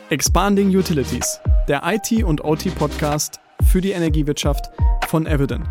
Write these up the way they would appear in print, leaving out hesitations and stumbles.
Expanding Utilities, der IT- und OT-Podcast für die Energiewirtschaft von Eviden.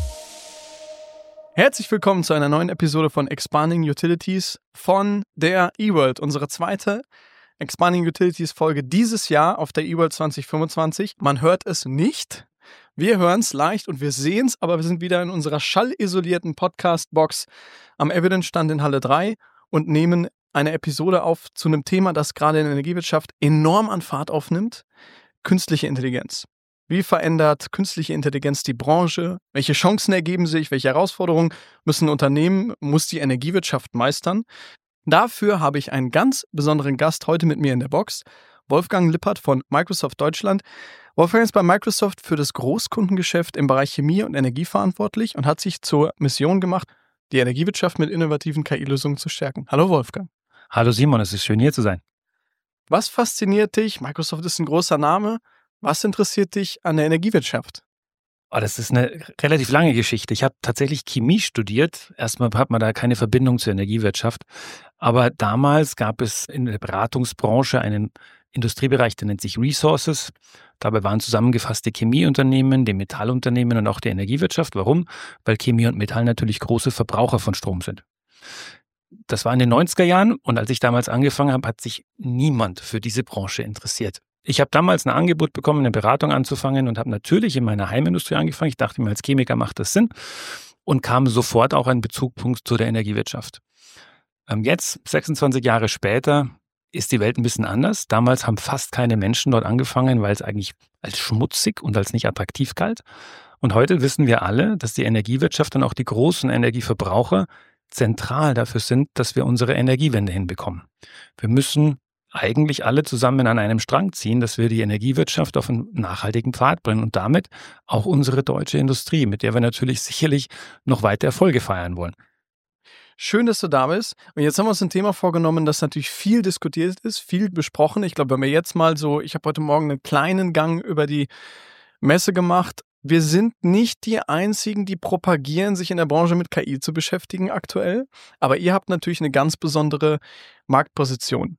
Herzlich willkommen zu einer neuen Episode von Expanding Utilities von der eWorld, unsere zweite Expanding Utilities Folge dieses Jahr auf der eWorld 2025. Man hört es nicht, wir hören es leicht und wir sehen es, aber wir sind wieder in unserer schallisolierten Podcast-Box am Eviden-Stand in Halle 3 und nehmen eine Episode auf zu einem Thema, das gerade in der Energiewirtschaft enorm an Fahrt aufnimmt: künstliche Intelligenz. Wie verändert künstliche Intelligenz die Branche? Welche Chancen ergeben sich? Welche Herausforderungen müssen Unternehmen, muss die Energiewirtschaft meistern? Dafür habe ich einen ganz besonderen Gast heute mit mir in der Box, Wolfgang Lippert von Microsoft Deutschland. Wolfgang ist bei Microsoft für das Großkundengeschäft im Bereich Chemie und Energie verantwortlich und hat sich zur Mission gemacht, die Energiewirtschaft mit innovativen KI-Lösungen zu stärken. Hallo Wolfgang. Hallo Simon, es ist schön hier zu sein. Was fasziniert dich? Microsoft ist ein großer Name. Was interessiert dich an der Energiewirtschaft? Das ist eine relativ lange Geschichte. Ich habe tatsächlich Chemie studiert. Erstmal hat man da keine Verbindung zur Energiewirtschaft. Aber damals gab es in der Beratungsbranche einen Industriebereich, der nennt sich Resources. Dabei waren zusammengefasst die Chemieunternehmen, die Metallunternehmen und auch die Energiewirtschaft. Warum? Weil Chemie und Metall natürlich große Verbraucher von Strom sind. Das war in den 90er Jahren und als ich damals angefangen habe, hat sich niemand für diese Branche interessiert. Ich habe damals ein Angebot bekommen, eine Beratung anzufangen und habe natürlich in meiner Heimindustrie angefangen. Ich dachte mir, als Chemiker macht das Sinn und kam sofort auch ein Bezugspunkt zu der Energiewirtschaft. Jetzt, 26 Jahre später, ist die Welt ein bisschen anders. Damals haben fast keine Menschen dort angefangen, weil es eigentlich als schmutzig und als nicht attraktiv galt. Und heute wissen wir alle, dass die Energiewirtschaft und auch die großen Energieverbraucher zentral dafür sind, dass wir unsere Energiewende hinbekommen. Wir müssen eigentlich alle zusammen an einem Strang ziehen, dass wir die Energiewirtschaft auf einen nachhaltigen Pfad bringen und damit auch unsere deutsche Industrie, mit der wir natürlich sicherlich noch weiter Erfolge feiern wollen. Schön, dass du da bist. Und jetzt haben wir uns ein Thema vorgenommen, das natürlich viel diskutiert ist, viel besprochen. Ich glaube, wenn wir jetzt mal so, ich habe heute Morgen einen kleinen Gang über die Messe gemacht. Wir sind nicht die Einzigen, die propagieren, sich in der Branche mit KI zu beschäftigen aktuell. Aber ihr habt natürlich eine ganz besondere Marktposition.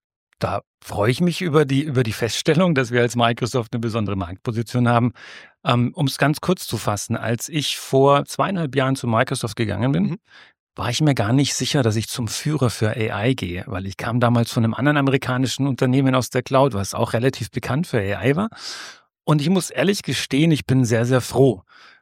Da freue ich mich über die Feststellung, dass wir als Microsoft eine besondere Marktposition haben. Um es ganz kurz zu fassen, als ich vor 2,5 Jahren zu Microsoft gegangen bin, war ich mir gar nicht sicher, dass ich zum Führer für AI gehe, weil ich kam damals von einem anderen amerikanischen Unternehmen aus der Cloud, was auch relativ bekannt für AI war. Und ich muss ehrlich gestehen, ich bin sehr, sehr froh.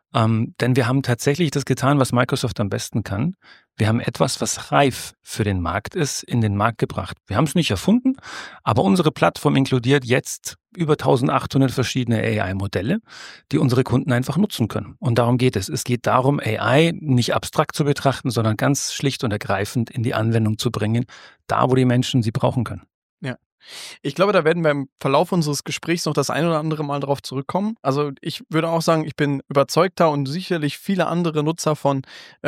Denn wir haben tatsächlich das getan, was Microsoft am besten kann. Wir haben etwas, was reif für den Markt ist, in den Markt gebracht. Wir haben es nicht erfunden, aber unsere Plattform inkludiert jetzt über 1800 verschiedene AI-Modelle, die unsere Kunden einfach nutzen können. Und darum geht es. Es geht darum, AI nicht abstrakt zu betrachten, sondern ganz schlicht und ergreifend in die Anwendung zu bringen, da wo die Menschen sie brauchen können. Ja. Ich glaube, da werden wir im Verlauf unseres Gesprächs noch das ein oder andere Mal drauf zurückkommen. Also ich würde auch sagen, ich bin überzeugter und sicherlich viele andere Nutzer von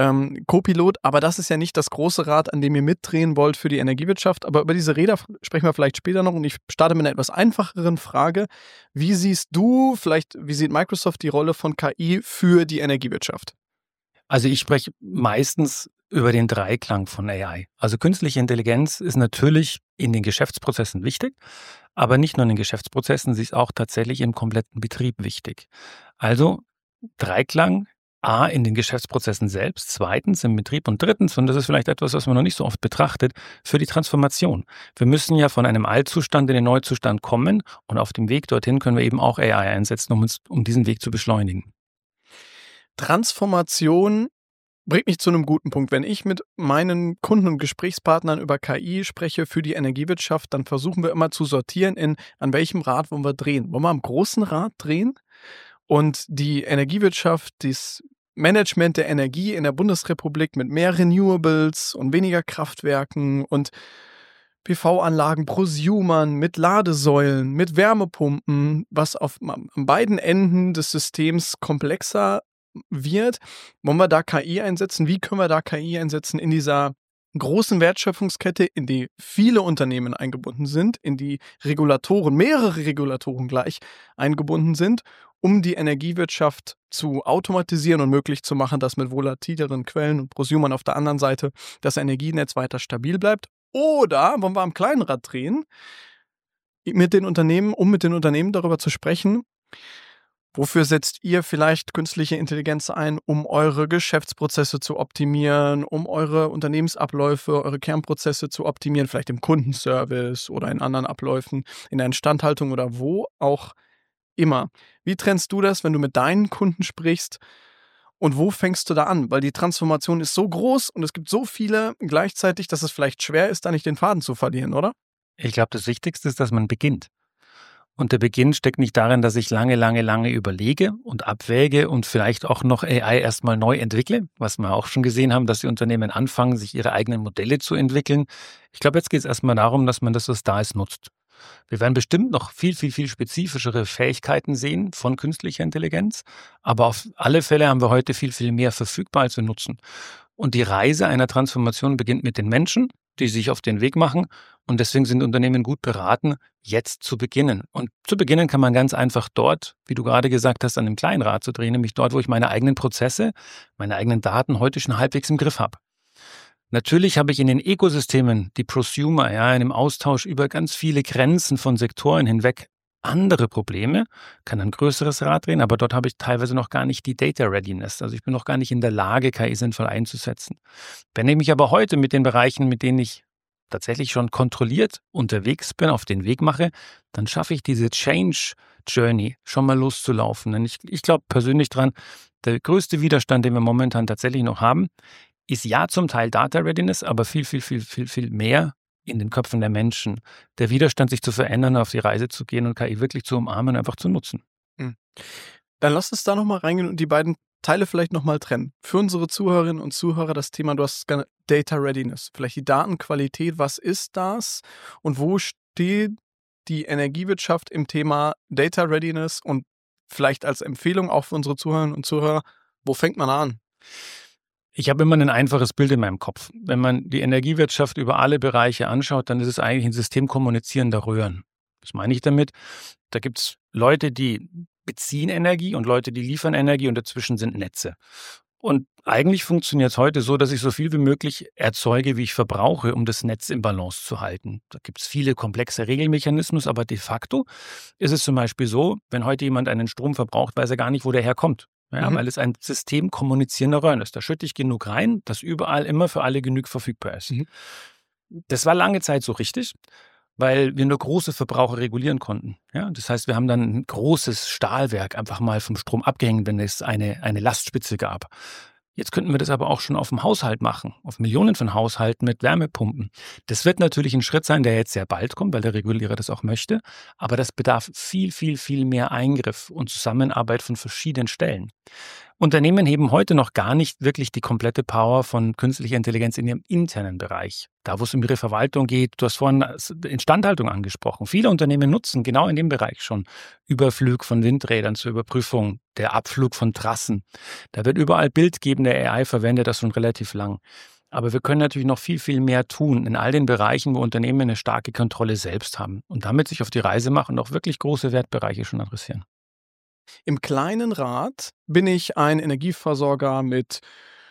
Copilot, aber das ist ja nicht das große Rad, an dem ihr mitdrehen wollt für die Energiewirtschaft. Aber über diese Räder sprechen wir vielleicht später noch und ich starte mit einer etwas einfacheren Frage. Wie siehst du, wie sieht Microsoft die Rolle von KI für die Energiewirtschaft? Also ich spreche meistens über den Dreiklang von AI. Also künstliche Intelligenz ist natürlich in den Geschäftsprozessen wichtig, aber nicht nur in den Geschäftsprozessen, sie ist auch tatsächlich im kompletten Betrieb wichtig. Also Dreiklang, A, in den Geschäftsprozessen selbst, zweitens im Betrieb und drittens, und das ist vielleicht etwas, was man noch nicht so oft betrachtet, für die Transformation. Wir müssen ja von einem Altzustand in den Neuzustand kommen und auf dem Weg dorthin können wir eben auch AI einsetzen, um diesen Weg zu beschleunigen. Transformation bringt mich zu einem guten Punkt. Wenn ich mit meinen Kunden und Gesprächspartnern über KI spreche für die Energiewirtschaft, dann versuchen wir immer zu sortieren an welchem Rad wollen wir drehen. Wollen wir am großen Rad drehen und die Energiewirtschaft, das Management der Energie in der Bundesrepublik mit mehr Renewables und weniger Kraftwerken und PV-Anlagen, Prosumern, mit Ladesäulen, mit Wärmepumpen, was an beiden Enden des Systems komplexer wird. Wollen wir da KI einsetzen? Wie können wir da KI einsetzen in dieser großen Wertschöpfungskette, in die viele Unternehmen eingebunden sind, in die mehrere Regulatoren gleich eingebunden sind, um die Energiewirtschaft zu automatisieren und möglich zu machen, dass mit volatileren Quellen und Prosumern auf der anderen Seite das Energienetz weiter stabil bleibt? Oder wollen wir am kleinen Rad drehen? mit den Unternehmen darüber zu sprechen, wofür setzt ihr vielleicht künstliche Intelligenz ein, um eure Geschäftsprozesse zu optimieren, um eure Unternehmensabläufe, eure Kernprozesse zu optimieren, vielleicht im Kundenservice oder in anderen Abläufen, in der Instandhaltung oder wo auch immer. Wie trennst du das, wenn du mit deinen Kunden sprichst? Und wo fängst du da an? Weil die Transformation ist so groß und es gibt so viele gleichzeitig, dass es vielleicht schwer ist, da nicht den Faden zu verlieren, oder? Ich glaube, das Wichtigste ist, dass man beginnt. Und der Beginn steckt nicht darin, dass ich lange überlege und abwäge und vielleicht auch noch AI erstmal neu entwickle, was wir auch schon gesehen haben, dass die Unternehmen anfangen, sich ihre eigenen Modelle zu entwickeln. Ich glaube, jetzt geht es erstmal darum, dass man das, was da ist, nutzt. Wir werden bestimmt noch viel spezifischere Fähigkeiten sehen von künstlicher Intelligenz, aber auf alle Fälle haben wir heute viel mehr verfügbar, als wir nutzen. Und die Reise einer Transformation beginnt mit den Menschen, die sich auf den Weg machen. Und deswegen sind Unternehmen gut beraten, jetzt zu beginnen. Und zu beginnen kann man ganz einfach dort, wie du gerade gesagt hast, an dem kleinen Rad zu drehen, nämlich dort, wo ich meine eigenen Prozesse, meine eigenen Daten heute schon halbwegs im Griff habe. Natürlich habe ich in den Ökosystemen, die Prosumer, in einem Austausch über ganz viele Grenzen von Sektoren hinweg andere Probleme, kann ein größeres Rad drehen, aber dort habe ich teilweise noch gar nicht die Data Readiness. Also ich bin noch gar nicht in der Lage, KI sinnvoll einzusetzen. Wenn ich mich aber heute mit den Bereichen, mit denen ich tatsächlich schon kontrolliert unterwegs bin, auf den Weg mache, dann schaffe ich diese Change Journey schon mal loszulaufen. Denn ich glaube persönlich dran, der größte Widerstand, den wir momentan tatsächlich noch haben, ist ja zum Teil Data Readiness, aber viel mehr in den Köpfen der Menschen. Der Widerstand, sich zu verändern, auf die Reise zu gehen und KI wirklich zu umarmen und einfach zu nutzen. Dann lass uns da nochmal reingehen und die beiden Teile vielleicht nochmal trennen. Für unsere Zuhörerinnen und Zuhörer das Thema, du hast Data Readiness, vielleicht die Datenqualität, was ist das und wo steht die Energiewirtschaft im Thema Data Readiness und vielleicht als Empfehlung auch für unsere Zuhörerinnen und Zuhörer, wo fängt man an? Ich habe immer ein einfaches Bild in meinem Kopf. Wenn man die Energiewirtschaft über alle Bereiche anschaut, dann ist es eigentlich ein System kommunizierender Röhren. Was meine ich damit? Da gibt es Leute, die beziehen Energie und Leute, die liefern Energie und dazwischen sind Netze. Und eigentlich funktioniert es heute so, dass ich so viel wie möglich erzeuge, wie ich verbrauche, um das Netz im Balance zu halten. Da gibt es viele komplexe Regelmechanismen, aber de facto ist es zum Beispiel so, wenn heute jemand einen Strom verbraucht, weiß er gar nicht, wo der herkommt. Ja, weil es ein System kommunizierender Röhren ist. Da schütte ich genug rein, dass überall immer für alle genug verfügbar ist. Das war lange Zeit so richtig, weil wir nur große Verbraucher regulieren konnten. Ja, das heißt, wir haben dann ein großes Stahlwerk einfach mal vom Strom abgehängt, wenn es eine Lastspitze gab. Jetzt könnten wir das aber auch schon auf dem Haushalt machen, auf Millionen von Haushalten mit Wärmepumpen. Das wird natürlich ein Schritt sein, der jetzt sehr bald kommt, weil der Regulierer das auch möchte. Aber das bedarf viel mehr Eingriff und Zusammenarbeit von verschiedenen Stellen. Unternehmen heben heute noch gar nicht wirklich die komplette Power von künstlicher Intelligenz in ihrem internen Bereich. Da, wo es um ihre Verwaltung geht, du hast vorhin Instandhaltung angesprochen. Viele Unternehmen nutzen genau in dem Bereich schon Überflug von Windrädern zur Überprüfung, der Abflug von Trassen. Da wird überall bildgebende AI verwendet, das schon relativ lang. Aber wir können natürlich noch viel mehr tun in all den Bereichen, wo Unternehmen eine starke Kontrolle selbst haben und damit sich auf die Reise machen und auch wirklich große Wertbereiche schon adressieren. Im kleinen Rad bin ich ein Energieversorger mit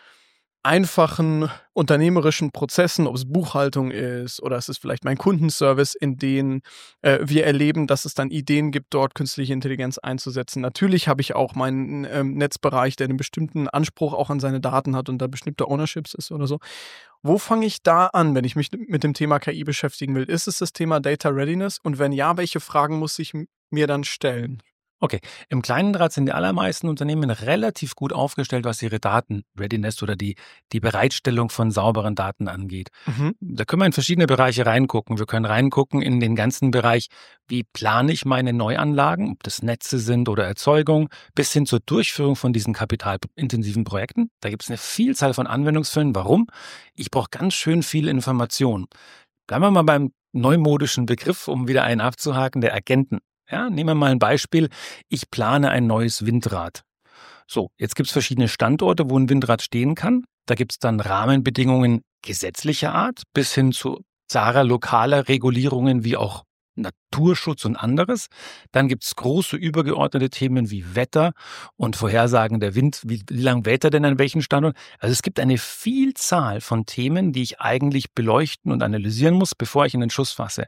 einfachen unternehmerischen Prozessen, ob es Buchhaltung ist oder es ist vielleicht mein Kundenservice, in denen wir erleben, dass es dann Ideen gibt, dort künstliche Intelligenz einzusetzen. Natürlich habe ich auch meinen Netzbereich, der einen bestimmten Anspruch auch an seine Daten hat und da bestimmte Ownerships ist oder so. Wo fange ich da an, wenn ich mich mit dem Thema KI beschäftigen will? Ist es das Thema Data Readiness? Und wenn ja, welche Fragen muss ich mir dann stellen? Okay, im kleinen Rad sind die allermeisten Unternehmen relativ gut aufgestellt, was ihre Daten-Readiness oder die Bereitstellung von sauberen Daten angeht. Da können wir in verschiedene Bereiche reingucken. Wir können reingucken in den ganzen Bereich, wie plane ich meine Neuanlagen, ob das Netze sind oder Erzeugung, bis hin zur Durchführung von diesen kapitalintensiven Projekten. Da gibt es eine Vielzahl von Anwendungsfällen. Warum? Ich brauche ganz schön viel Information. Bleiben wir mal beim neumodischen Begriff, um wieder einen abzuhaken, der Agenten. Ja, nehmen wir mal ein Beispiel. Ich plane ein neues Windrad. So, jetzt gibt es verschiedene Standorte, wo ein Windrad stehen kann. Da gibt es dann Rahmenbedingungen gesetzlicher Art bis hin zu lokaler Regulierungen wie auch Naturschutz und anderes. Dann gibt es große übergeordnete Themen wie Wetter und Vorhersagen der Wind, wie lang weht er denn an welchen Standort. Also es gibt eine Vielzahl von Themen, die ich eigentlich beleuchten und analysieren muss, bevor ich einen Schuss fasse.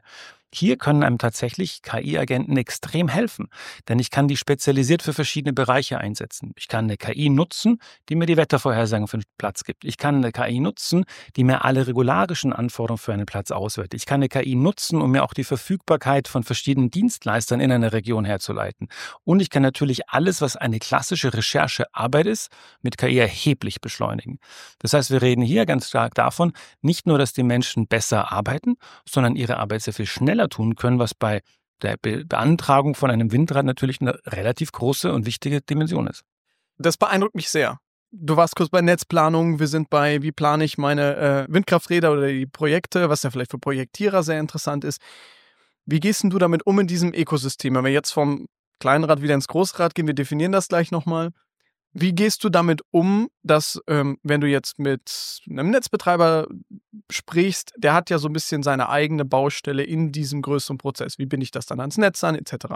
Hier können einem tatsächlich KI-Agenten extrem helfen, denn ich kann die spezialisiert für verschiedene Bereiche einsetzen. Ich kann eine KI nutzen, die mir die Wettervorhersagen für den Platz gibt. Ich kann eine KI nutzen, die mir alle regularischen Anforderungen für einen Platz auswertet. Ich kann eine KI nutzen, um mir auch die Verfügbarkeit von verschiedenen Dienstleistern in einer Region herzuleiten. Und ich kann natürlich alles, was eine klassische Recherchearbeit ist, mit KI erheblich beschleunigen. Das heißt, wir reden hier ganz stark davon, nicht nur, dass die Menschen besser arbeiten, sondern ihre Arbeit sehr viel schneller tun können, was bei der Beantragung von einem Windrad natürlich eine relativ große und wichtige Dimension ist. Das beeindruckt mich sehr. Du warst kurz bei Netzplanung, wir sind bei, wie plane ich meine Windkrafträder oder die Projekte, was ja vielleicht für Projektierer sehr interessant ist. Wie gehst denn du damit um in diesem Ökosystem? Wenn wir jetzt vom Kleinrad wieder ins Großrad gehen, wir definieren das gleich nochmal. Wie gehst du damit um, dass, wenn du jetzt mit einem Netzbetreiber sprichst, der hat ja so ein bisschen seine eigene Baustelle in diesem größeren Prozess. Wie binde ich das dann ans Netz an, etc.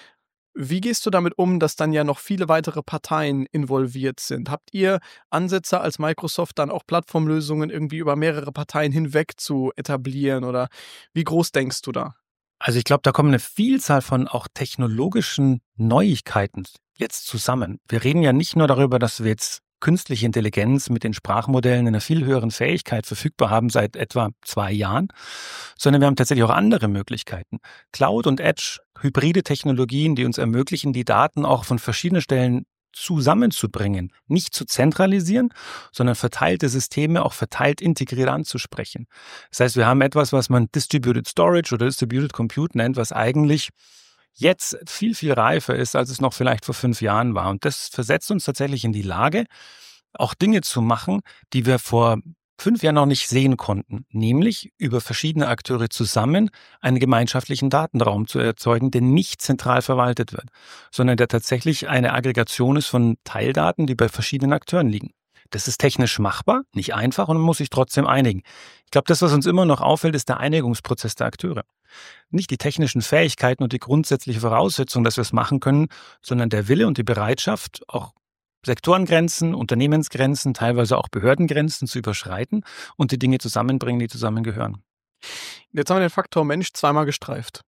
Wie gehst du damit um, dass dann ja noch viele weitere Parteien involviert sind? Habt ihr Ansätze als Microsoft dann auch Plattformlösungen irgendwie über mehrere Parteien hinweg zu etablieren oder wie groß denkst du da? Also ich glaube, da kommen eine Vielzahl von auch technologischen Neuigkeiten jetzt zusammen. Wir reden ja nicht nur darüber, dass wir jetzt künstliche Intelligenz mit den Sprachmodellen in einer viel höheren Fähigkeit verfügbar haben seit etwa 2 Jahren, sondern wir haben tatsächlich auch andere Möglichkeiten. Cloud und Edge, hybride Technologien, die uns ermöglichen, die Daten auch von verschiedenen Stellen zusammenzubringen, nicht zu zentralisieren, sondern verteilte Systeme auch verteilt integriert anzusprechen. Das heißt, wir haben etwas, was man Distributed Storage oder Distributed Compute nennt, was eigentlich jetzt viel, viel reifer ist, als es noch vielleicht vor 5 Jahren war. Und das versetzt uns tatsächlich in die Lage, auch Dinge zu machen, die wir vor 5 Jahren noch nicht sehen konnten, nämlich über verschiedene Akteure zusammen einen gemeinschaftlichen Datenraum zu erzeugen, der nicht zentral verwaltet wird, sondern der tatsächlich eine Aggregation ist von Teildaten, die bei verschiedenen Akteuren liegen. Das ist technisch machbar, nicht einfach und man muss sich trotzdem einigen. Ich glaube, das, was uns immer noch auffällt, ist der Einigungsprozess der Akteure. Nicht die technischen Fähigkeiten und die grundsätzliche Voraussetzung, dass wir es machen können, sondern der Wille und die Bereitschaft, auch Sektorengrenzen, Unternehmensgrenzen, teilweise auch Behördengrenzen zu überschreiten und die Dinge zusammenbringen, die zusammengehören. Jetzt haben wir den Faktor Mensch zweimal gestreift.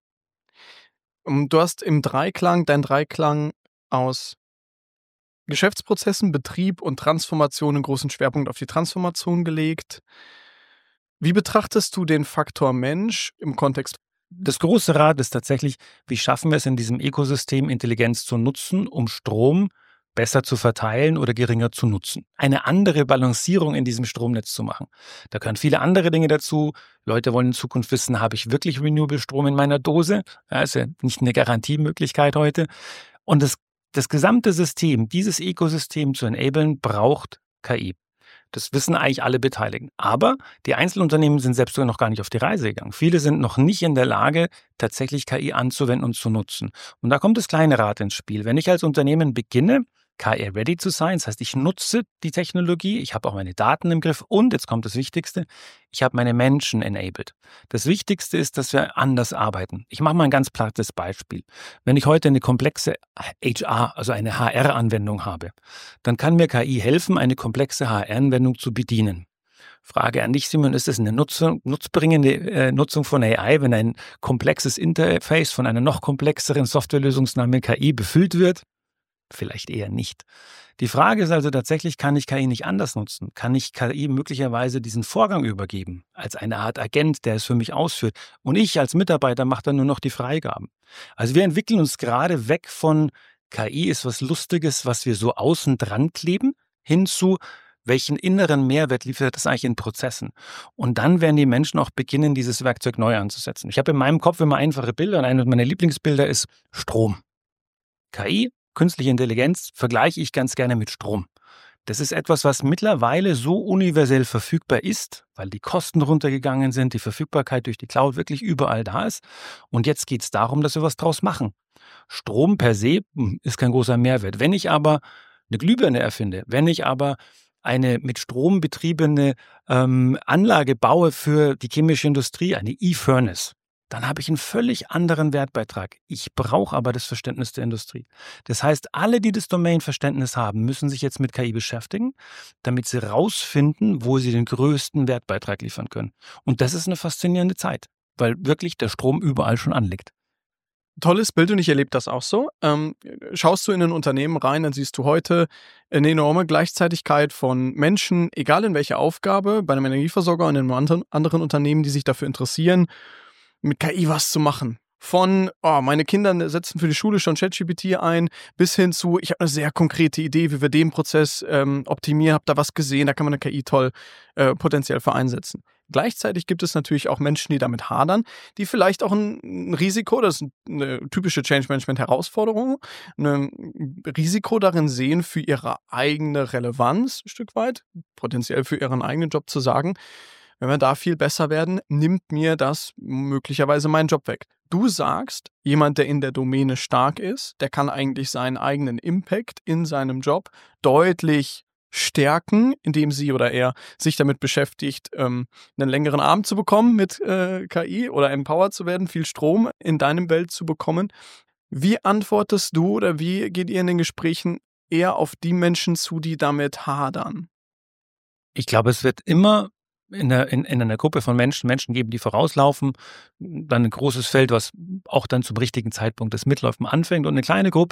Du hast im Dreiklang, dein Dreiklang aus Geschäftsprozessen, Betrieb und Transformation einen großen Schwerpunkt auf die Transformation gelegt. Wie betrachtest du den Faktor Mensch im Kontext? Das große Rad ist tatsächlich, wie schaffen wir es in diesem Ökosystem, Intelligenz zu nutzen, um Strom besser zu verteilen oder geringer zu nutzen. Eine andere Balancierung in diesem Stromnetz zu machen. Da gehören viele andere Dinge dazu. Leute wollen in Zukunft wissen, habe ich wirklich Renewable Strom in meiner Dose? Ja, ist ja nicht eine Garantiemöglichkeit heute. Und das gesamte System, dieses Ökosystem zu enablen, braucht KI. Das wissen eigentlich alle Beteiligten. Aber die Einzelunternehmen sind selbst sogar noch gar nicht auf die Reise gegangen. Viele sind noch nicht in der Lage, tatsächlich KI anzuwenden und zu nutzen. Und da kommt das kleine Rad ins Spiel. Wenn ich als Unternehmen beginne, KI-ready zu sein, das heißt, ich nutze die Technologie, ich habe auch meine Daten im Griff und, jetzt kommt das Wichtigste, ich habe meine Menschen enabled. Das Wichtigste ist, dass wir anders arbeiten. Ich mache mal ein ganz plattes Beispiel. Wenn ich heute eine komplexe HR, also eine HR-Anwendung habe, dann kann mir KI helfen, eine komplexe HR-Anwendung zu bedienen. Frage an dich, Simon, ist es eine nutzbringende Nutzung von AI, wenn ein komplexes Interface von einer noch komplexeren Softwarelösung namens KI befüllt wird? Vielleicht eher nicht. Die Frage ist also tatsächlich, kann ich KI nicht anders nutzen? Kann ich KI möglicherweise diesen Vorgang übergeben, als eine Art Agent, der es für mich ausführt? Und ich als Mitarbeiter mache dann nur noch die Freigaben. Also wir entwickeln uns gerade weg von KI ist was Lustiges, was wir so außen dran kleben, hin zu welchen inneren Mehrwert liefert das eigentlich in Prozessen? Und dann werden die Menschen auch beginnen, dieses Werkzeug neu anzusetzen. Ich habe in meinem Kopf immer einfache Bilder und einer meiner Lieblingsbilder ist Strom. KI, künstliche Intelligenz, vergleiche ich ganz gerne mit Strom. Das ist etwas, was mittlerweile so universell verfügbar ist, weil die Kosten runtergegangen sind, die Verfügbarkeit durch die Cloud wirklich überall da ist. Und jetzt geht es darum, dass wir was draus machen. Strom per se ist kein großer Mehrwert. Wenn ich aber eine Glühbirne erfinde, wenn ich aber eine mit Strom betriebene Anlage baue für die chemische Industrie, eine E-Furnace, dann habe ich einen völlig anderen Wertbeitrag. Ich brauche aber das Verständnis der Industrie. Das heißt, alle, die das Domainverständnis haben, müssen sich jetzt mit KI beschäftigen, damit sie rausfinden, wo sie den größten Wertbeitrag liefern können. Und das ist eine faszinierende Zeit. weil wirklich der Strom überall schon anliegt. Tolles Bild und ich erlebe das auch so. Schaust du in ein Unternehmen rein, dann siehst du heute eine enorme Gleichzeitigkeit von Menschen, egal in welcher Aufgabe, bei einem Energieversorger und in einem anderen Unternehmen, die sich dafür interessieren, mit KI was zu machen. Von, meine Kinder setzen für die Schule schon ChatGPT ein, bis hin zu, ich habe eine sehr konkrete Idee, wie wir den Prozess optimieren, habe da was gesehen, da kann man eine KI toll potenziell für einsetzen. Gleichzeitig gibt es natürlich auch Menschen, die damit hadern, die vielleicht auch ein Risiko, das ist eine typische Change-Management-Herausforderung, ein Risiko darin sehen, für ihre eigene Relevanz ein Stück weit, potenziell für ihren eigenen Job zu sagen, wenn wir da viel besser werden, nimmt mir das möglicherweise meinen Job weg. Du sagst, jemand, der in der Domäne stark ist, der kann eigentlich seinen eigenen Impact in seinem Job deutlich stärken, indem sie oder er sich damit beschäftigt, einen längeren Abend zu bekommen mit KI oder empowered zu werden, viel Strom in deinem Welt zu bekommen. Wie antwortest du oder wie geht ihr in den Gesprächen eher auf die Menschen zu, die damit hadern? Ich glaube, es wird immer in einer Gruppe von Menschen geben, die vorauslaufen, dann ein großes Feld, was auch dann zum richtigen Zeitpunkt das Mitläufen anfängt und eine kleine Gruppe,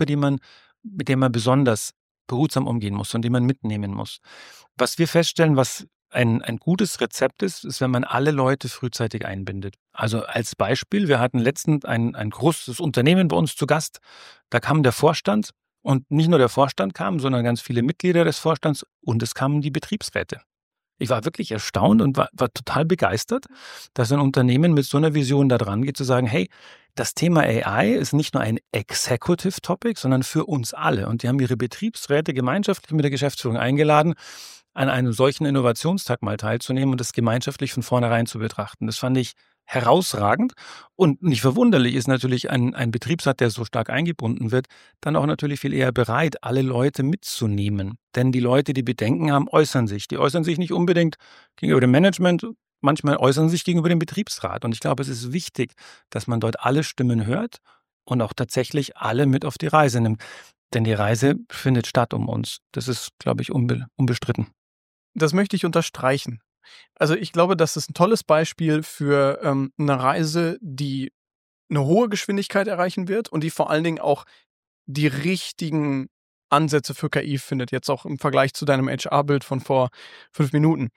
mit der man besonders behutsam umgehen muss und die man mitnehmen muss. Was wir feststellen, was ein gutes Rezept ist, wenn man alle Leute frühzeitig einbindet. Also als Beispiel, wir hatten letztens ein großes Unternehmen bei uns zu Gast, da kam der Vorstand und nicht nur der Vorstand kam, sondern ganz viele Mitglieder des Vorstands und es kamen die Betriebsräte. Ich war wirklich erstaunt und war total begeistert, dass ein Unternehmen mit so einer Vision da dran geht, zu sagen, hey, das Thema AI ist nicht nur ein Executive Topic, sondern für uns alle. Und die haben ihre Betriebsräte gemeinschaftlich mit der Geschäftsführung eingeladen, an einem solchen Innovationstag mal teilzunehmen und das gemeinschaftlich von vornherein zu betrachten. Das fand ich herausragend und nicht verwunderlich ist natürlich ein Betriebsrat, der so stark eingebunden wird, dann auch natürlich viel eher bereit, alle Leute mitzunehmen. Denn die Leute, die Bedenken haben, äußern sich. Die äußern sich nicht unbedingt gegenüber dem Management, manchmal äußern sie sich gegenüber dem Betriebsrat. Und ich glaube, es ist wichtig, dass man dort alle Stimmen hört und auch tatsächlich alle mit auf die Reise nimmt. Denn die Reise findet statt um uns. Das ist, glaube ich, unbestritten. Das möchte ich unterstreichen. Also ich glaube, das ist ein tolles Beispiel für eine Reise, die eine hohe Geschwindigkeit erreichen wird und die vor allen Dingen auch die richtigen Ansätze für KI findet, jetzt auch im Vergleich zu deinem HR-Bild von vor 5 Minuten.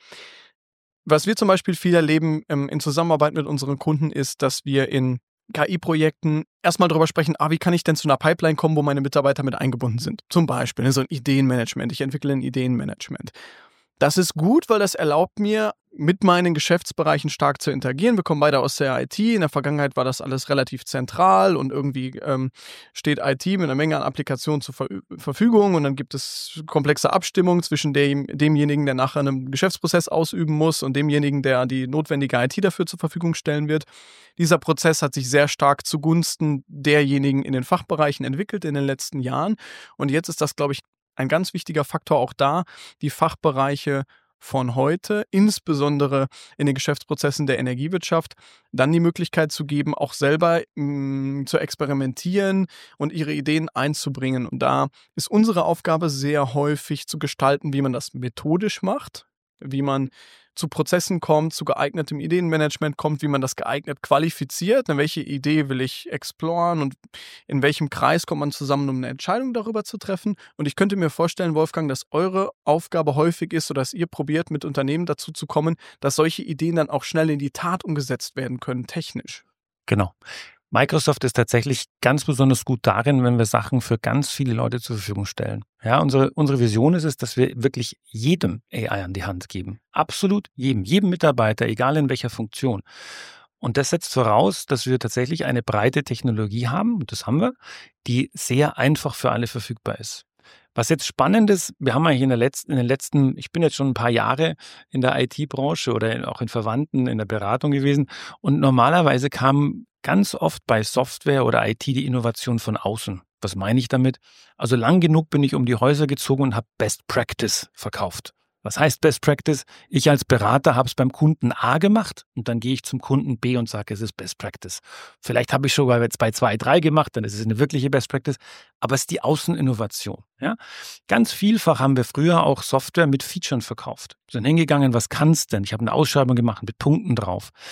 Was wir zum Beispiel viel erleben in Zusammenarbeit mit unseren Kunden ist, dass wir in KI-Projekten erstmal darüber sprechen, wie kann ich denn zu einer Pipeline kommen, wo meine Mitarbeiter mit eingebunden sind. Zum Beispiel so ein Ideenmanagement. Ich entwickle ein Ideenmanagement. Das ist gut, weil das erlaubt mir, mit meinen Geschäftsbereichen stark zu interagieren. Wir kommen beide aus der IT. In der Vergangenheit war das alles relativ zentral und irgendwie steht IT mit einer Menge an Applikationen zur Verfügung und dann gibt es komplexe Abstimmungen zwischen demjenigen, der nachher einen Geschäftsprozess ausüben muss und demjenigen, der die notwendige IT dafür zur Verfügung stellen wird. Dieser Prozess hat sich sehr stark zugunsten derjenigen in den Fachbereichen entwickelt in den letzten Jahren und jetzt ist das, glaube ich, ein ganz wichtiger Faktor auch da, die Fachbereiche von heute, insbesondere in den Geschäftsprozessen der Energiewirtschaft, dann die Möglichkeit zu geben, auch selber zu experimentieren und ihre Ideen einzubringen. Und da ist unsere Aufgabe sehr häufig zu gestalten, wie man das methodisch macht, wie man zu Prozessen kommt, zu geeignetem Ideenmanagement kommt, wie man das geeignet qualifiziert, welche Idee will ich exploren und in welchem Kreis kommt man zusammen, um eine Entscheidung darüber zu treffen. Und ich könnte mir vorstellen, Wolfgang, dass eure Aufgabe häufig ist oder dass ihr probiert, mit Unternehmen dazu zu kommen, dass solche Ideen dann auch schnell in die Tat umgesetzt werden können, technisch. Genau. Microsoft ist tatsächlich ganz besonders gut darin, wenn wir Sachen für ganz viele Leute zur Verfügung stellen. Ja, unsere Vision ist es, dass wir wirklich jedem AI an die Hand geben. Absolut jedem Mitarbeiter, egal in welcher Funktion. Und das setzt voraus, dass wir tatsächlich eine breite Technologie haben, und das haben wir, die sehr einfach für alle verfügbar ist. Was jetzt spannend ist, wir haben eigentlich in den letzten, ich bin jetzt schon ein paar Jahre in der IT-Branche oder auch in Verwandten, in der Beratung gewesen und normalerweise kam ganz oft bei Software oder IT die Innovation von außen. Was meine ich damit? Also lang genug bin ich um die Häuser gezogen und habe Best Practice verkauft. Was heißt Best Practice? Ich als Berater habe es beim Kunden A gemacht und dann gehe ich zum Kunden B und sage, es ist Best Practice. Vielleicht habe ich schon jetzt bei 2, 3 gemacht, dann ist es eine wirkliche Best Practice, aber es ist die Außeninnovation. Ja? Ganz vielfach haben wir früher auch Software mit Features verkauft. Wir sind hingegangen, was kannst denn? Ich habe eine Ausschreibung gemacht mit Punkten drauf.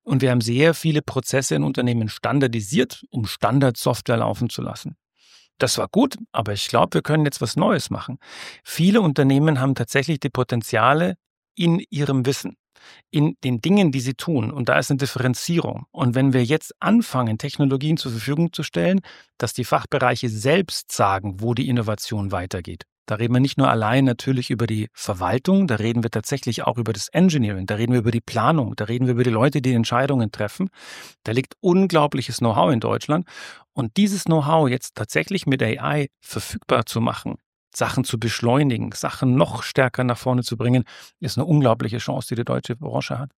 Und wir haben sehr viele Prozesse in Unternehmen standardisiert, um Standardsoftware laufen zu lassen. Das war gut, aber ich glaube, wir können jetzt was Neues machen. Viele Unternehmen haben tatsächlich die Potenziale in ihrem Wissen, in den Dingen, die sie tun. Und da ist eine Differenzierung. Und wenn wir jetzt anfangen, Technologien zur Verfügung zu stellen, dass die Fachbereiche selbst sagen, wo die Innovation weitergeht. Da reden wir nicht nur allein natürlich über die Verwaltung, da reden wir tatsächlich auch über das Engineering, da reden wir über die Planung, da reden wir über die Leute, die Entscheidungen treffen. Da liegt unglaubliches Know-how in Deutschland. Und dieses Know-how jetzt tatsächlich mit AI verfügbar zu machen, Sachen zu beschleunigen, Sachen noch stärker nach vorne zu bringen, ist eine unglaubliche Chance, die deutsche Branche hat.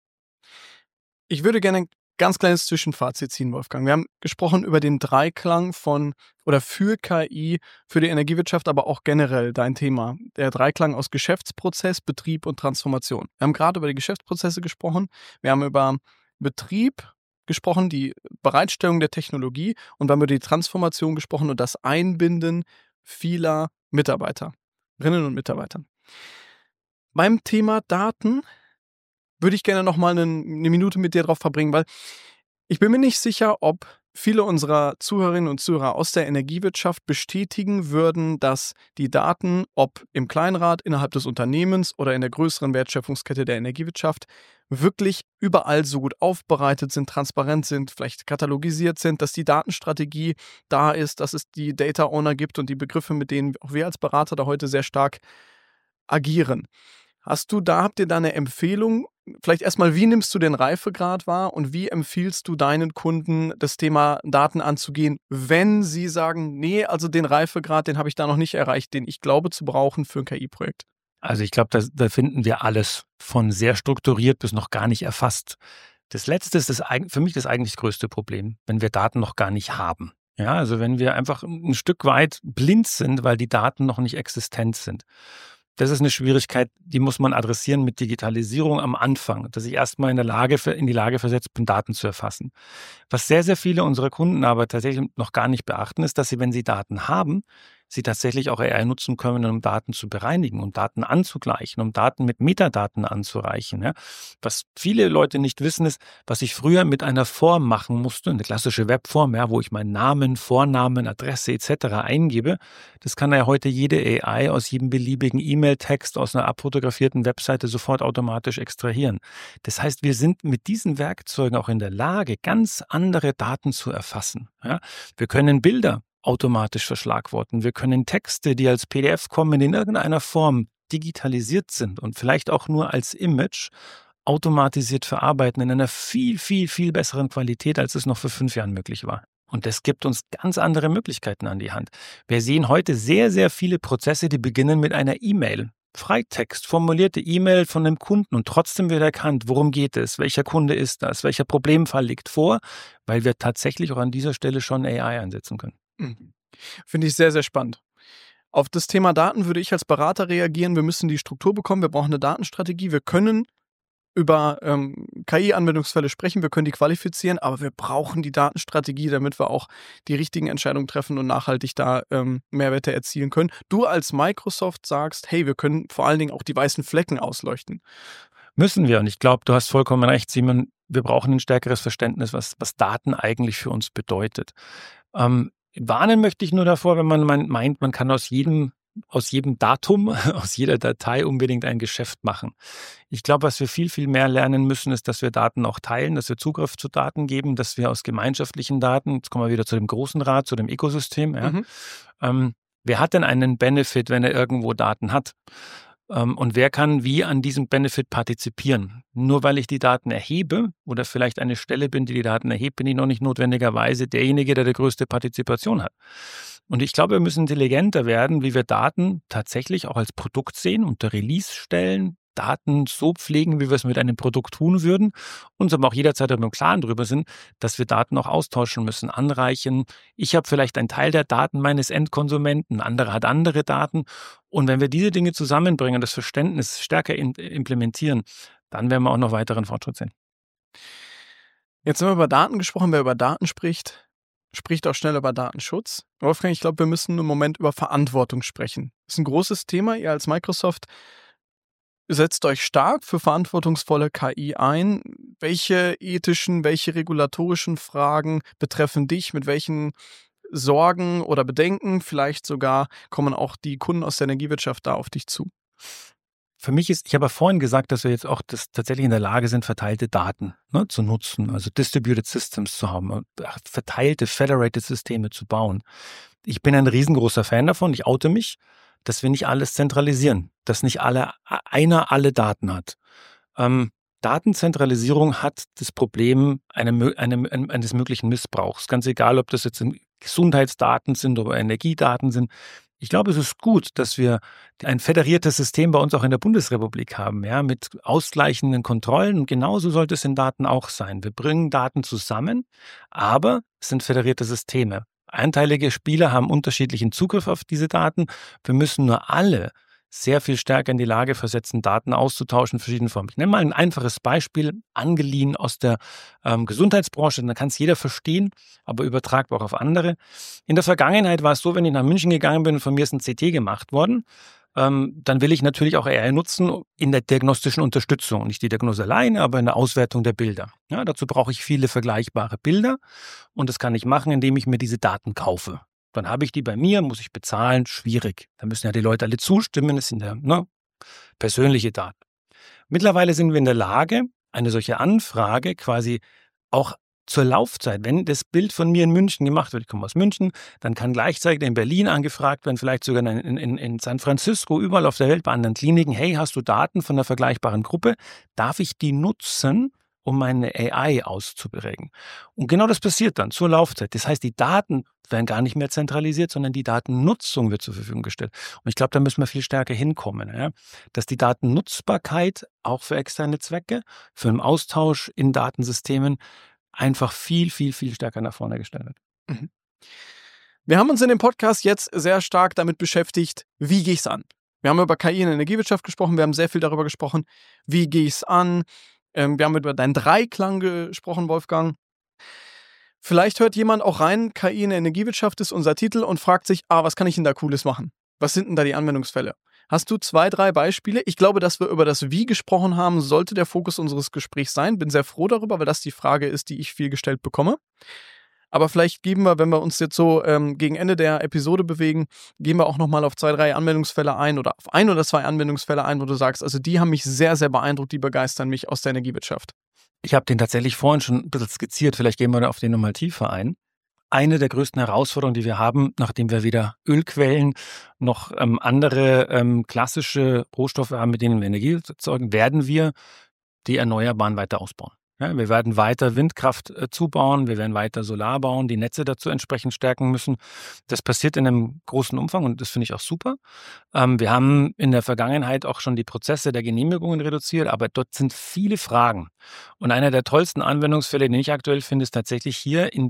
Ich würde gerne ein ganz kleines Zwischenfazit ziehen, Wolfgang. Wir haben gesprochen über den Dreiklang von oder für KI, für die Energiewirtschaft, aber auch generell dein Thema. Der Dreiklang aus Geschäftsprozess, Betrieb und Transformation. Wir haben gerade über die Geschäftsprozesse gesprochen. Wir haben über Betrieb gesprochen, die Bereitstellung der Technologie, und wir haben über die Transformation gesprochen und das Einbinden vieler Mitarbeiterinnen und Mitarbeiter. Beim Thema Daten würde ich gerne noch mal eine Minute mit dir drauf verbringen, weil ich bin mir nicht sicher, ob viele unserer Zuhörerinnen und Zuhörer aus der Energiewirtschaft bestätigen würden, dass die Daten, ob im Kleinrad, innerhalb des Unternehmens oder in der größeren Wertschöpfungskette der Energiewirtschaft, wirklich überall so gut aufbereitet sind, transparent sind, vielleicht katalogisiert sind, dass die Datenstrategie da ist, dass es die Data Owner gibt und die Begriffe, mit denen auch wir als Berater da heute sehr stark agieren. Habt ihr da eine Empfehlung? Vielleicht erstmal, wie nimmst du den Reifegrad wahr und wie empfiehlst du deinen Kunden, das Thema Daten anzugehen, wenn sie sagen, nee, also den Reifegrad, den habe ich da noch nicht erreicht, den ich glaube zu brauchen für ein KI-Projekt? Also ich glaube, da finden wir alles von sehr strukturiert bis noch gar nicht erfasst. Das Letzte ist für mich das eigentlich größte Problem, wenn wir Daten noch gar nicht haben. Ja, also wenn wir einfach ein Stück weit blind sind, weil die Daten noch nicht existent sind. Das ist eine Schwierigkeit, die muss man adressieren mit Digitalisierung am Anfang, dass ich erstmal in die Lage versetzt bin, Daten zu erfassen. Was sehr, sehr viele unserer Kunden aber tatsächlich noch gar nicht beachten, ist, dass sie, wenn sie Daten haben, sie tatsächlich auch AI nutzen können, um Daten zu bereinigen, um Daten anzugleichen, um Daten mit Metadaten anzureichen. Ja. Was viele Leute nicht wissen, ist, was ich früher mit einer Form machen musste, eine klassische Webform, ja, wo ich meinen Namen, Vornamen, Adresse etc. eingebe. Das kann ja heute jede AI aus jedem beliebigen E-Mail-Text aus einer abfotografierten Webseite sofort automatisch extrahieren. Das heißt, wir sind mit diesen Werkzeugen auch in der Lage, ganz andere Daten zu erfassen. Ja. Wir können Bilder automatisch verschlagworten. Wir können Texte, die als PDF kommen, in irgendeiner Form digitalisiert sind und vielleicht auch nur als Image automatisiert verarbeiten in einer viel, viel, viel besseren Qualität, als es noch vor 5 Jahren möglich war. Und das gibt uns ganz andere Möglichkeiten an die Hand. Wir sehen heute sehr, sehr viele Prozesse, die beginnen mit einer E-Mail. Freitext, formulierte E-Mail von einem Kunden und trotzdem wird erkannt, worum geht es, welcher Kunde ist das, welcher Problemfall liegt vor, weil wir tatsächlich auch an dieser Stelle schon AI einsetzen können. Finde ich sehr, sehr spannend. Auf das Thema Daten würde ich als Berater reagieren. Wir müssen die Struktur bekommen. Wir brauchen eine Datenstrategie. Wir können über KI-Anwendungsfälle sprechen. Wir können die qualifizieren, aber wir brauchen die Datenstrategie, damit wir auch die richtigen Entscheidungen treffen und nachhaltig da Mehrwerte erzielen können. Du als Microsoft sagst, hey, wir können vor allen Dingen auch die weißen Flecken ausleuchten. Müssen wir. Und ich glaube, du hast vollkommen recht, Simon. Wir brauchen ein stärkeres Verständnis, was Daten eigentlich für uns bedeutet. Warnen möchte ich nur davor, wenn man meint, man kann aus jedem Datum, aus jeder Datei unbedingt ein Geschäft machen. Ich glaube, was wir viel, viel mehr lernen müssen, ist, dass wir Daten auch teilen, dass wir Zugriff zu Daten geben, dass wir aus gemeinschaftlichen Daten, jetzt kommen wir wieder zu dem großen Rad, zu dem Ökosystem, ja, wer hat denn einen Benefit, wenn er irgendwo Daten hat? Und wer kann wie an diesem Benefit partizipieren? Nur weil ich die Daten erhebe oder vielleicht eine Stelle bin, die die Daten erhebt, bin ich noch nicht notwendigerweise derjenige, der die größte Partizipation hat. Und ich glaube, wir müssen intelligenter werden, wie wir Daten tatsächlich auch als Produkt sehen, unter Release stellen, Daten so pflegen, wie wir es mit einem Produkt tun würden, uns aber auch jederzeit im Klaren darüber sind, dass wir Daten auch austauschen müssen, anreichen. Ich habe vielleicht einen Teil der Daten meines Endkonsumenten, ein anderer hat andere Daten. Und wenn wir diese Dinge zusammenbringen und das Verständnis stärker implementieren, dann werden wir auch noch weiteren Fortschritt sehen. Jetzt haben wir über Daten gesprochen. Wer über Daten spricht auch schnell über Datenschutz. Wolfgang, ich glaube, wir müssen im Moment über Verantwortung sprechen. Das ist ein großes Thema. Ihr als Microsoft setzt euch stark für verantwortungsvolle KI ein. welche ethischen, welche regulatorischen Fragen betreffen dich? Mit welchen Sorgen oder Bedenken, vielleicht sogar, kommen auch die Kunden aus der Energiewirtschaft da auf dich zu? Für mich ich habe ja vorhin gesagt, dass wir jetzt auch tatsächlich in der Lage sind, verteilte Daten zu nutzen, also Distributed Systems zu haben, verteilte, federated Systeme zu bauen. Ich bin ein riesengroßer Fan davon, ich oute mich, dass wir nicht alles zentralisieren, dass nicht einer alle Daten hat. Datenzentralisierung hat das Problem eines möglichen Missbrauchs. Ganz egal, ob das jetzt Gesundheitsdaten sind oder Energiedaten sind. Ich glaube, es ist gut, dass wir ein föderiertes System bei uns auch in der Bundesrepublik haben, ja, mit ausgleichenden Kontrollen. Und genauso sollte es in Daten auch sein. Wir bringen Daten zusammen, aber es sind föderierte Systeme. Einteilige Spieler haben unterschiedlichen Zugriff auf diese Daten. Wir müssen nur alle sehr viel stärker in die Lage versetzen, Daten auszutauschen in verschiedenen Formen. Ich nenne mal ein einfaches Beispiel, angeliehen aus der Gesundheitsbranche, dann kann es jeder verstehen, aber übertragbar auch auf andere. In der Vergangenheit war es so, wenn ich nach München gegangen bin und von mir ist ein CT gemacht worden, dann will ich natürlich auch AI nutzen in der diagnostischen Unterstützung. Nicht die Diagnose alleine, aber in der Auswertung der Bilder. Ja, dazu brauche ich viele vergleichbare Bilder und das kann ich machen, indem ich mir diese Daten kaufe. Dann habe ich die bei mir, muss ich bezahlen, schwierig. Da müssen ja die Leute alle zustimmen, das sind ja persönliche Daten. Mittlerweile sind wir in der Lage, eine solche Anfrage quasi auch zur Laufzeit, wenn das Bild von mir in München gemacht wird, ich komme aus München, dann kann gleichzeitig in Berlin angefragt werden, vielleicht sogar in San Francisco, überall auf der Welt bei anderen Kliniken, hey, hast du Daten von einer vergleichbaren Gruppe? Darf ich die nutzen, um meine AI auszuprägen? Und genau das passiert dann zur Laufzeit. Das heißt, die Daten werden gar nicht mehr zentralisiert, sondern die Datennutzung wird zur Verfügung gestellt. Und ich glaube, da müssen wir viel stärker hinkommen, ja? Dass die Datennutzbarkeit auch für externe Zwecke, für einen Austausch in Datensystemen einfach viel, viel, viel stärker nach vorne gestellt wird. Mhm. Wir haben uns in dem Podcast jetzt sehr stark damit beschäftigt, wie gehe ich es an? Wir haben über KI in der Energiewirtschaft gesprochen, wir haben sehr viel darüber gesprochen, wie gehe ich es an? Wir haben über deinen Dreiklang gesprochen, Wolfgang. Vielleicht hört jemand auch rein, KI in der Energiewirtschaft ist unser Titel und fragt sich, was kann ich denn da Cooles machen? Was sind denn da die Anwendungsfälle? Hast du 2, 3 Beispiele? Ich glaube, dass wir über das Wie gesprochen haben, sollte der Fokus unseres Gesprächs sein. Bin sehr froh darüber, weil das die Frage ist, die ich viel gestellt bekomme. Aber vielleicht geben wir, wenn wir uns jetzt so gegen Ende der Episode bewegen, gehen wir auch nochmal auf 2, 3 Anwendungsfälle ein oder auf 1 oder 2 Anwendungsfälle ein, wo du sagst, also die haben mich sehr, sehr beeindruckt, die begeistern mich aus der Energiewirtschaft. Ich habe den tatsächlich vorhin schon ein bisschen skizziert, vielleicht gehen wir auf den nochmal tiefer ein. Eine der größten Herausforderungen, die wir haben, nachdem wir weder Ölquellen noch andere klassische Rohstoffe haben, mit denen wir Energie erzeugen, werden wir die Erneuerbaren weiter ausbauen. Ja, wir werden weiter Windkraft zubauen, wir werden weiter Solar bauen, die Netze dazu entsprechend stärken müssen. Das passiert in einem großen Umfang und das finde ich auch super. Wir haben in der Vergangenheit auch schon die Prozesse der Genehmigungen reduziert, aber dort sind viele Fragen. Und einer der tollsten Anwendungsfälle, den ich aktuell finde, ist tatsächlich hier in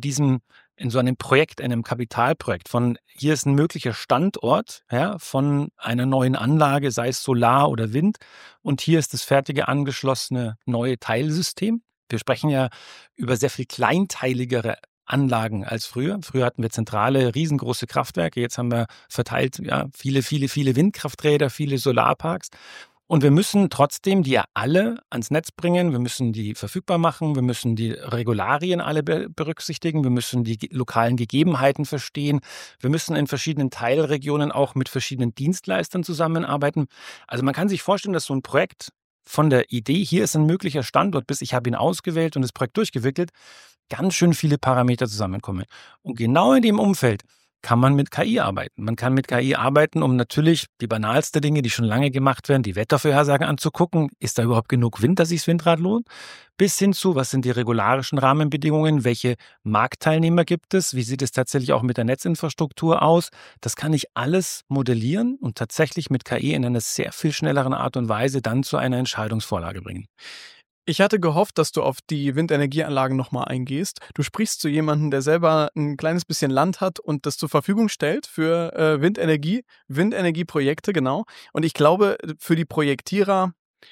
so einem Projekt, einem Kapitalprojekt hier ist ein möglicher Standort, ja, von einer neuen Anlage, sei es Solar oder Wind, und hier ist das fertige angeschlossene neue Teilsystem. Wir sprechen ja über sehr viel kleinteiligere Anlagen als früher. Früher hatten wir zentrale, riesengroße Kraftwerke. Jetzt haben wir verteilt viele, viele, viele Windkrafträder, viele Solarparks. Und wir müssen trotzdem die ja alle ans Netz bringen. Wir müssen die verfügbar machen. Wir müssen die Regularien alle berücksichtigen. Wir müssen die lokalen Gegebenheiten verstehen. Wir müssen in verschiedenen Teilregionen auch mit verschiedenen Dienstleistern zusammenarbeiten. Also man kann sich vorstellen, dass so ein Projekt von der Idee, hier ist ein möglicher Standort, bis ich habe ihn ausgewählt und das Projekt durchgewickelt, ganz schön viele Parameter zusammenkommen. Und genau in dem Umfeld kann man mit KI arbeiten. Man kann mit KI arbeiten, um natürlich die banalsten Dinge, die schon lange gemacht werden, die Wettervorhersagen anzugucken. Ist da überhaupt genug Wind, dass sich das Windrad lohnt? Bis hin zu, was sind die regularischen Rahmenbedingungen? Welche Marktteilnehmer gibt es? Wie sieht es tatsächlich auch mit der Netzinfrastruktur aus? Das kann ich alles modellieren und tatsächlich mit KI in einer sehr viel schnelleren Art und Weise dann zu einer Entscheidungsvorlage bringen. Ich hatte gehofft, dass du auf die Windenergieanlagen nochmal eingehst. Du sprichst zu jemandem, der selber ein kleines bisschen Land hat und das zur Verfügung stellt für Windenergieprojekte, genau. Und ich glaube, für die Projektierer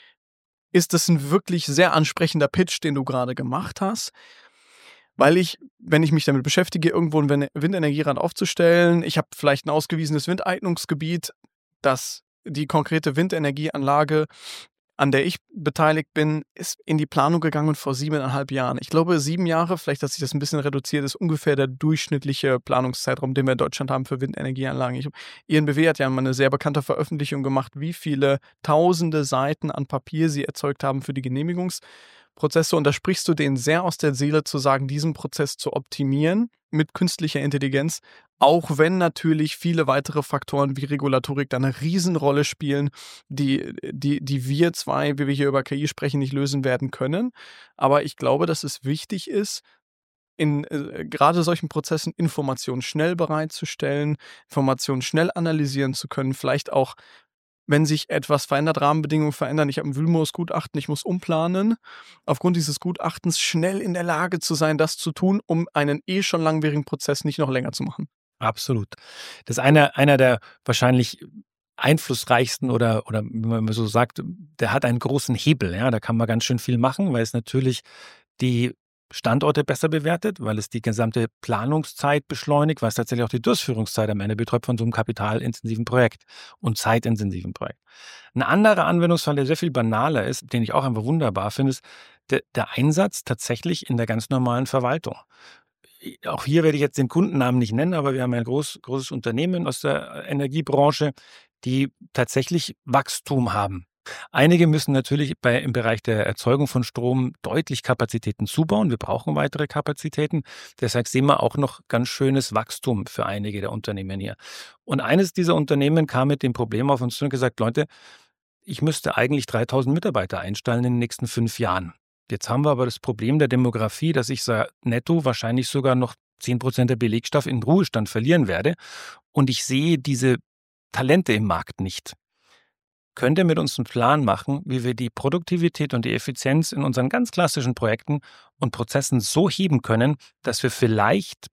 ist das ein wirklich sehr ansprechender Pitch, den du gerade gemacht hast. Weil wenn ich mich damit beschäftige, irgendwo ein Windenergierad aufzustellen, ich habe vielleicht ein ausgewiesenes Windeignungsgebiet, das die konkrete Windenergieanlage an der ich beteiligt bin, ist in die Planung gegangen vor 7,5 Jahren. Ich glaube, 7 Jahre, vielleicht hat sich das ein bisschen reduziert, ist ungefähr der durchschnittliche Planungszeitraum, den wir in Deutschland haben für Windenergieanlagen. INBW hat ja mal eine sehr bekannte Veröffentlichung gemacht, wie viele tausende Seiten an Papier sie erzeugt haben für die Genehmigungsprozesse. Und da sprichst du denen sehr aus der Seele, zu sagen, diesen Prozess zu optimieren mit künstlicher Intelligenz, auch wenn natürlich viele weitere Faktoren wie Regulatorik da eine Riesenrolle spielen, die wir zwei, wie wir hier über KI sprechen, nicht lösen werden können. Aber ich glaube, dass es wichtig ist, in gerade solchen Prozessen Informationen schnell bereitzustellen, Informationen schnell analysieren zu können, vielleicht auch, wenn sich etwas verändert, Rahmenbedingungen verändern. Ich habe ein Wühlmoos-Gutachten, ich muss umplanen. Aufgrund dieses Gutachtens schnell in der Lage zu sein, das zu tun, um einen schon langwierigen Prozess nicht noch länger zu machen. Absolut. Das ist einer der wahrscheinlich einflussreichsten oder wie man so sagt, der hat einen großen Hebel. Ja, da kann man ganz schön viel machen, weil es natürlich die Standorte besser bewertet, weil es die gesamte Planungszeit beschleunigt, weil es tatsächlich auch die Durchführungszeit am Ende betreut von so einem kapitalintensiven Projekt und zeitintensiven Projekt. Ein anderer Anwendungsfall, der sehr viel banaler ist, den ich auch einfach wunderbar finde, ist der Einsatz tatsächlich in der ganz normalen Verwaltung. Auch hier werde ich jetzt den Kundennamen nicht nennen, aber wir haben ein großes Unternehmen aus der Energiebranche, die tatsächlich Wachstum haben. Einige müssen natürlich im Bereich der Erzeugung von Strom deutlich Kapazitäten zubauen. Wir brauchen weitere Kapazitäten. Deshalb sehen wir auch noch ganz schönes Wachstum für einige der Unternehmen hier. Und eines dieser Unternehmen kam mit dem Problem auf uns zu und gesagt, Leute, ich müsste eigentlich 3.000 Mitarbeiter einstellen in den nächsten 5 Jahren. Jetzt haben wir aber das Problem der Demografie, dass ich netto wahrscheinlich sogar noch 10% der Belegschaft in den Ruhestand verlieren werde. Und ich sehe diese Talente im Markt nicht. Könnt ihr mit uns einen Plan machen, wie wir die Produktivität und die Effizienz in unseren ganz klassischen Projekten und Prozessen so heben können, dass wir vielleicht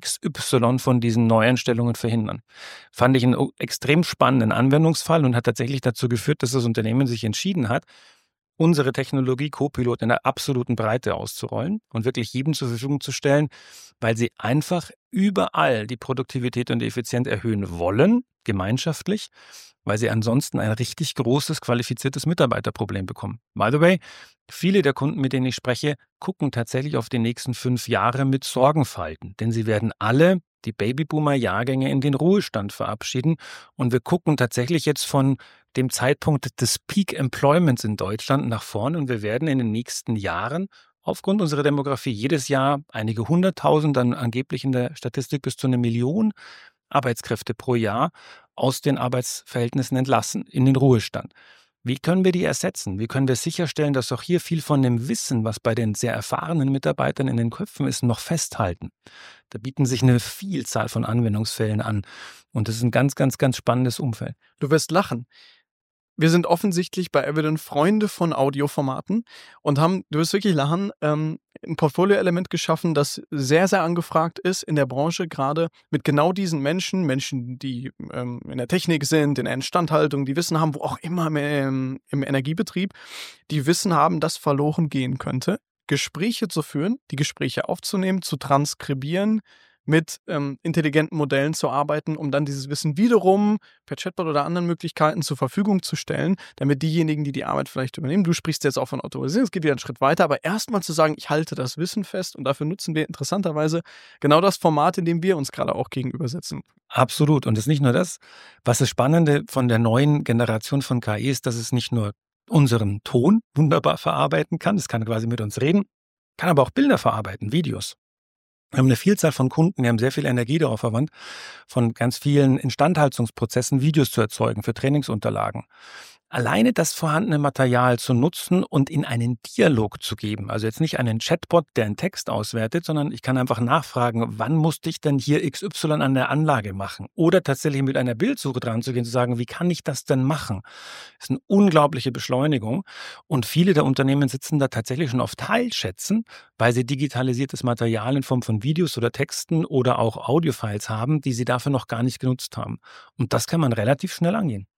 XY von diesen Neueinstellungen verhindern? Fand ich einen extrem spannenden Anwendungsfall und hat tatsächlich dazu geführt, dass das Unternehmen sich entschieden hat, unsere Technologie Copilot in der absoluten Breite auszurollen und wirklich jedem zur Verfügung zu stellen, weil sie einfach überall die Produktivität und die Effizienz erhöhen wollen, gemeinschaftlich, weil sie ansonsten ein richtig großes, qualifiziertes Mitarbeiterproblem bekommen. By the way, viele der Kunden, mit denen ich spreche, gucken tatsächlich auf die nächsten 5 Jahre mit Sorgenfalten, denn sie werden alle die Babyboomer-Jahrgänge in den Ruhestand verabschieden und wir gucken tatsächlich jetzt von dem Zeitpunkt des Peak Employments in Deutschland nach vorne und wir werden in den nächsten Jahren aufgrund unserer Demografie jedes Jahr einige 100.000, dann angeblich in der Statistik bis zu 1 Million Arbeitskräfte pro Jahr aus den Arbeitsverhältnissen entlassen, in den Ruhestand. Wie können wir die ersetzen? Wie können wir sicherstellen, dass auch hier viel von dem Wissen, was bei den sehr erfahrenen Mitarbeitern in den Köpfen ist, noch festhalten? Da bieten sich eine Vielzahl von Anwendungsfällen an. Und das ist ein ganz, ganz, ganz spannendes Umfeld. Du wirst lachen. Wir sind offensichtlich bei Evident Freunde von Audioformaten und haben, du wirst wirklich lachen, ein Portfolioelement geschaffen, das sehr, sehr angefragt ist in der Branche, gerade mit genau diesen Menschen, die in der Technik sind, in der Instandhaltung, die Wissen haben, wo auch immer im Energiebetrieb, die Wissen haben, das verloren gehen könnte, Gespräche zu führen, die Gespräche aufzunehmen, zu transkribieren, mit intelligenten Modellen zu arbeiten, um dann dieses Wissen wiederum per Chatbot oder anderen Möglichkeiten zur Verfügung zu stellen, damit diejenigen, die die Arbeit vielleicht übernehmen, du sprichst jetzt auch von Automatisierung, es geht wieder einen Schritt weiter, aber erstmal zu sagen, ich halte das Wissen fest und dafür nutzen wir interessanterweise genau das Format, in dem wir uns gerade auch gegenübersetzen. Absolut. Und es ist nicht nur das, was das Spannende von der neuen Generation von KI ist, dass es nicht nur unseren Ton wunderbar verarbeiten kann, es kann quasi mit uns reden, kann aber auch Bilder verarbeiten, Videos. Wir haben eine Vielzahl von Kunden, die haben sehr viel Energie darauf verwandt, von ganz vielen Instandhaltungsprozessen Videos zu erzeugen für Trainingsunterlagen. Alleine das vorhandene Material zu nutzen und in einen Dialog zu geben. Also jetzt nicht einen Chatbot, der einen Text auswertet, sondern ich kann einfach nachfragen, wann musste ich denn hier XY an der Anlage machen? Oder tatsächlich mit einer Bildsuche dran zu gehen, zu sagen, wie kann ich das denn machen? Das ist eine unglaubliche Beschleunigung. Und viele der Unternehmen sitzen da tatsächlich schon auf Teilschätzen, weil sie digitalisiertes Material in Form von Videos oder Texten oder auch Audiofiles haben, die sie dafür noch gar nicht genutzt haben. Und das kann man relativ schnell angehen.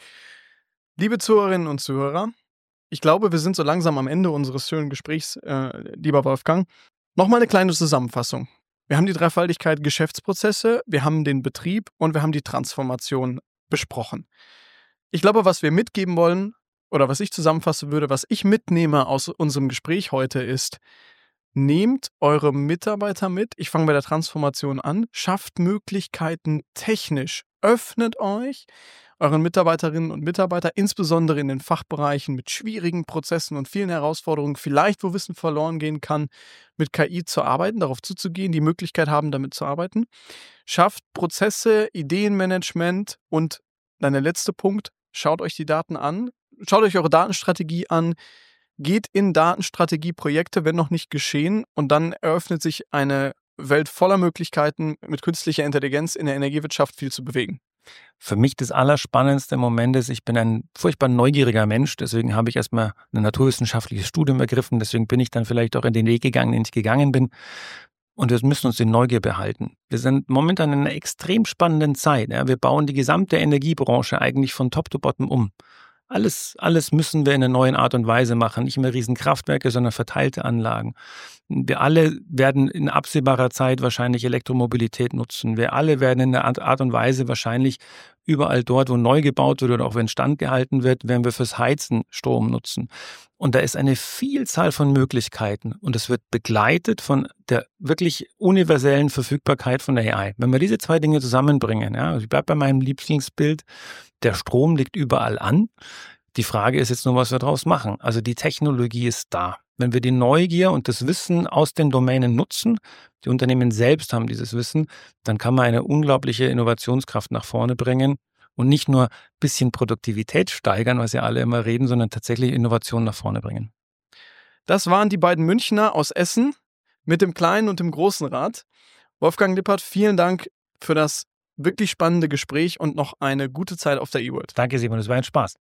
Liebe Zuhörerinnen und Zuhörer, ich glaube, wir sind so langsam am Ende unseres schönen Gesprächs, lieber Wolfgang. Nochmal eine kleine Zusammenfassung. Wir haben die Dreifaltigkeit Geschäftsprozesse, wir haben den Betrieb und wir haben die Transformation besprochen. Ich glaube, was wir mitgeben wollen, oder was ich zusammenfassen würde, was ich mitnehme aus unserem Gespräch heute ist, nehmt eure Mitarbeiter mit. Ich fange bei der Transformation an. Schafft Möglichkeiten technisch. Öffnet euch euren Mitarbeiterinnen und Mitarbeitern, insbesondere in den Fachbereichen mit schwierigen Prozessen und vielen Herausforderungen, vielleicht wo Wissen verloren gehen kann, mit KI zu arbeiten, darauf zuzugehen, die Möglichkeit haben, damit zu arbeiten. Schafft Prozesse, Ideenmanagement und dann der letzte Punkt, schaut euch die Daten an, schaut euch eure Datenstrategie an, geht in Datenstrategieprojekte, wenn noch nicht geschehen, und dann eröffnet sich eine Welt voller Möglichkeiten, mit künstlicher Intelligenz in der Energiewirtschaft viel zu bewegen. Für mich das Allerspannendste im Moment ist, ich bin ein furchtbar neugieriger Mensch, deswegen habe ich erstmal ein naturwissenschaftliches Studium ergriffen, deswegen bin ich dann vielleicht auch in den Weg gegangen, den ich gegangen bin. Und wir müssen uns die Neugier behalten. Wir sind momentan in einer extrem spannenden Zeit. Ja. Wir bauen die gesamte Energiebranche eigentlich von top to bottom um. Alles müssen wir in einer neuen Art und Weise machen. Nicht mehr Riesenkraftwerke, sondern verteilte Anlagen. Wir alle werden in absehbarer Zeit wahrscheinlich Elektromobilität nutzen. Wir alle werden in einer Art und Weise wahrscheinlich überall dort, wo neu gebaut wird oder auch wenn Stand gehalten wird, werden wir fürs Heizen Strom nutzen. Und da ist eine Vielzahl von Möglichkeiten und es wird begleitet von der wirklich universellen Verfügbarkeit von der AI. Wenn wir diese zwei Dinge zusammenbringen, ja, also ich bleibe bei meinem Lieblingsbild, der Strom liegt überall an. Die Frage ist jetzt nur, was wir daraus machen. Also die Technologie ist da. Wenn wir die Neugier und das Wissen aus den Domänen nutzen, die Unternehmen selbst haben dieses Wissen, dann kann man eine unglaubliche Innovationskraft nach vorne bringen und nicht nur ein bisschen Produktivität steigern, was ja alle immer reden, sondern tatsächlich Innovation nach vorne bringen. Das waren die beiden Münchner aus Essen mit dem kleinen und dem großen Rad. Wolfgang Lippert, vielen Dank für das wirklich spannende Gespräch und noch eine gute Zeit auf der eWorld. Danke, Simon, es war ein Spaß.